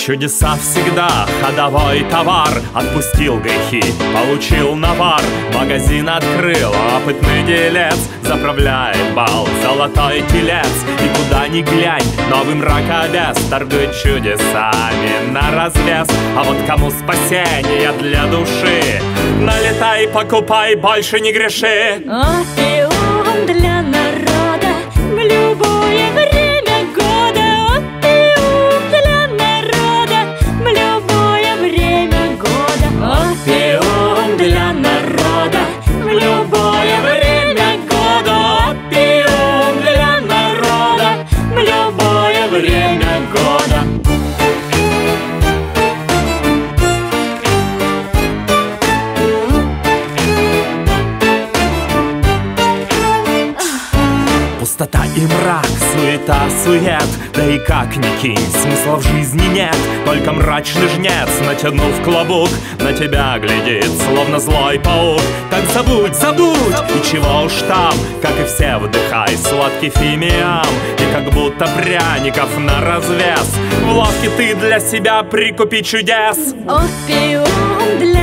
Чудеса всегда ходовой товар. Отпустил грехи, получил навар. Магазин открыл, опытный делец заправляет бал, золотой телец. И куда ни глянь, новый мракобес торгует чудесами на развес. А вот кому спасение для души, налетай, покупай, больше не греши. Опиум для народа в любое время года. Опиум для народа в любое время года. Опиум для народа в любое время года. Опиум для народа в любое время года. Пустота и мрак, суета, сует. Да и как ни кинь, смысла в жизни нет. Только мрачный жнец, натянув клобук, на тебя глядит, словно злой паук. Так забудь, забудь, и чего уж там, как и все, вдыхай сладкий фимиам. И как будто пряников на развес в лавке ты для себя прикупи чудес. Опиум для